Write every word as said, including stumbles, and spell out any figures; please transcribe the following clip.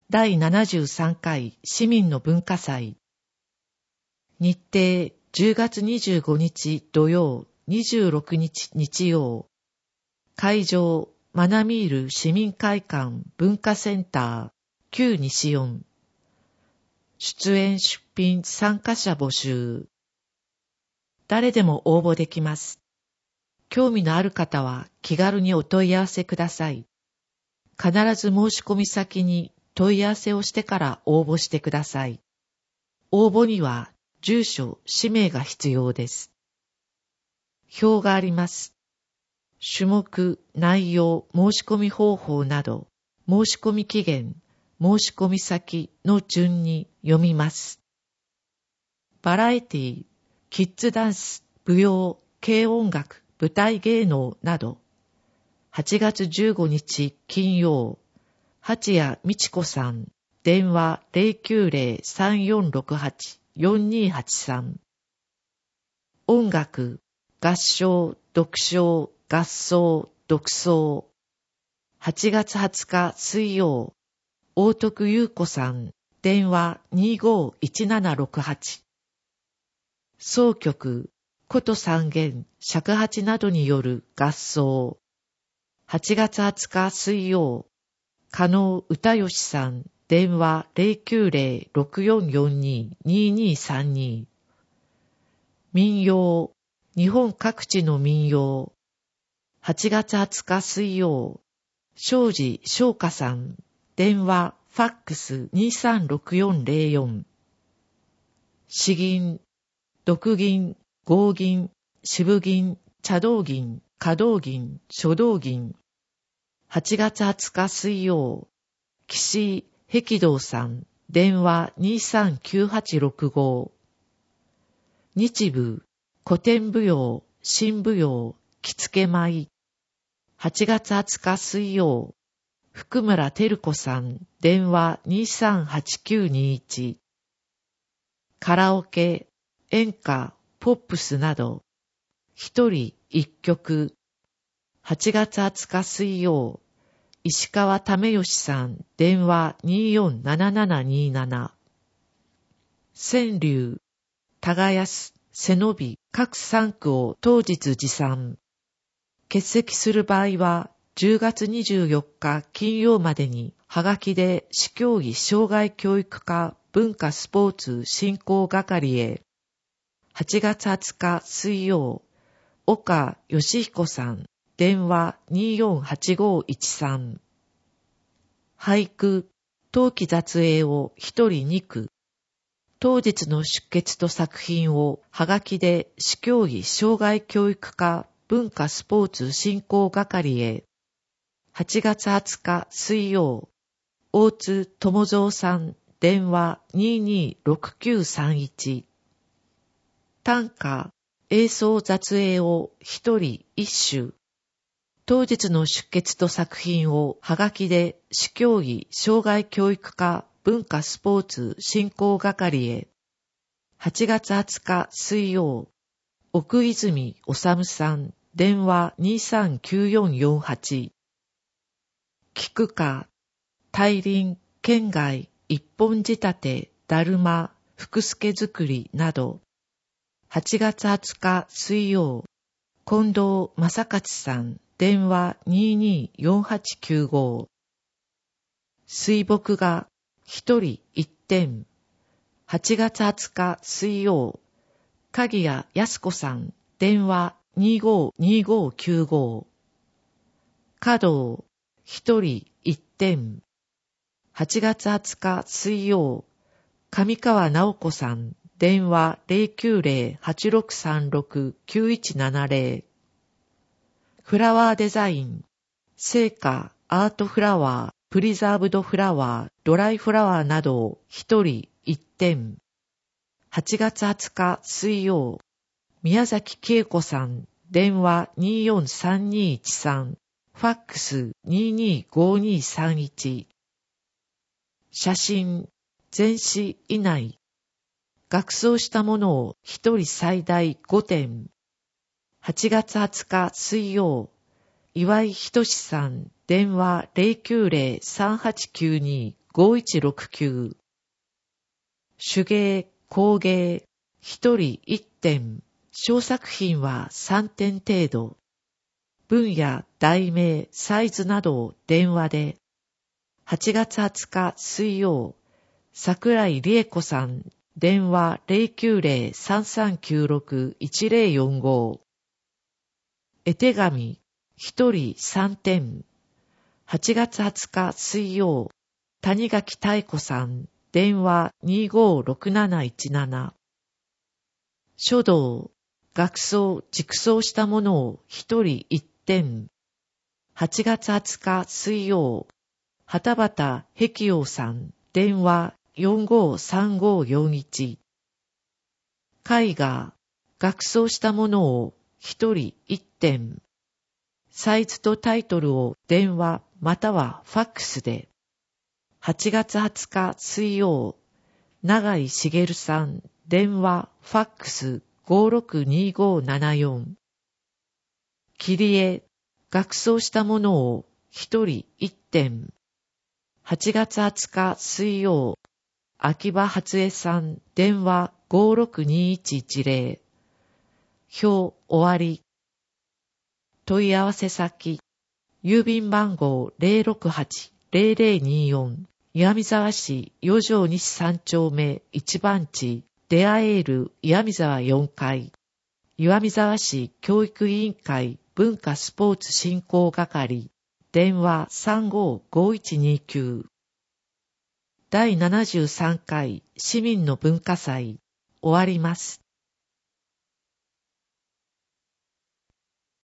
だいななじゅうさんかい市民の文化祭。日程じゅうがつにじゅうごにち土曜、にじゅうろくにち日曜。会場、マナミール市民会館文化センター、旧西四。出演出品参加者募集。誰でも応募できます。興味のある方は気軽にお問い合わせください。必ず申し込み先に問い合わせをしてから応募してください。応募には住所、氏名が必要です。表があります。種目、内容、申し込み方法など、申し込み期限、申し込み先の順に読みます。バラエティ、キッズダンス、舞踊、軽音楽、舞台芸能など、はちがつじゅうごにち金曜、八谷美智子さん、電話 ゼロきゅうゼロ さんよんろくはち よんにはちさん。音楽、合唱、読唱、合奏、独奏。はちがつはつか水曜、大徳優子さん、電話 にごいちななろくはち。奏曲、琴三弦、尺八などによる合奏。はちがつはつか水曜、加納歌吉さん、電話 ゼロきゅうゼロ ろくよんよんに ににさんに。民謡、日本各地の民謡。はちがつはつか水曜、庄司翔歌さん、電話ファックス にさんろくよんゼロよん。詩吟、読吟、合吟、渋吟、茶道吟、華道吟、書道吟。はちがつはつか水曜、岸碧道さん、電話にさんきゅうはちろくご。日舞、古典舞踊、新舞踊、着付け舞。はちがつはつか水曜、福村照子さん、電話にさんはちきゅうにいち。カラオケ、演歌、ポップスなど、一人一曲。はちがつはつか水曜、石川為義さん、電話によんななななになな。川柳、耕す、背伸び、各さんくを当日持参。欠席する場合は、じゅうがつにじゅうよっか金曜までに、はがきで市教委障害教育課文化スポーツ振興係へ。はちがつはつか水曜、岡義彦さん、電話によんはちごいちさん。俳句、冬季雑詠を一人二句。当日の出欠と作品をはがきで市教委障害教育課文化スポーツ振興係へ。はちがつはつか水曜、大津友蔵さん、電話ににろくきゅうさんいち。短歌、映像雑詠を一人一首。当日の出欠と作品をはがきで市教委障害教育課文化スポーツ振興係へ。はちがつはつか水曜、奥泉治さん、電話にさんきゅうよんよんはち。菊歌、大輪、県外、一本仕立て、だるま、福助作りなど。はちがつはつか水曜、近藤正勝さん、電話にによんはちきゅうご。水墨画、一人一点。はちがつはつか水曜、鍵谷康子さん、電話にごにごきゅうご。華道、一人一点。はちがつはつか水曜、上川直子さん、電話 ゼロきゅうゼロ はちろくさんろく きゅういちななゼロ。フラワーデザイン、生花、アートフラワー、プリザーブドフラワー、ドライフラワーなどを一人一点。はちがつはつか水曜、宮崎恵子さん、電話によんさんにいちさん、ファックスににごにさんいち。写真、全紙以内。額装したものを一人最大ごてん。はちがつはつか水曜、岩井仁さん、電話 ゼロきゅうゼロ さんはちきゅうにごいちろくきゅう。手芸、工芸、一人いってん。小作品はさんてん程度。文や題名、サイズなどを電話で。はちがつはつか水曜、桜井理恵子さん、電話 ゼロきゅうゼロ さんさんきゅうろく いちゼロよんご。絵手紙、一人さんてん。はちがつはつか水曜、谷垣妙子さん、電話 にごろくなないちなな。書道、額装、軸装したものを一人いってん。はちがつはつか水曜、はたばた碧陽さん、電話よんごさんごよんいち。絵画、額装したものを一人いってん。サイズとタイトルを電話またはファックスで。はちがつはつか水曜、永井茂さん、電話ファックスごろくにごななよん。切り絵、額装したものを一人いってん。はちがつはつか水曜、秋葉初江さん、電話ごろくにいちいちゼロ。表終わり。問い合わせ先、郵便番号 ゼロろくはち ゼロゼロによん、岩見沢市四条西三丁目一番地、出会える岩見沢よんかい、岩見沢市教育委員会文化スポーツ振興係、電話さんごごいちにきゅう。だいななじゅうさんかい市民の文化祭、終わります。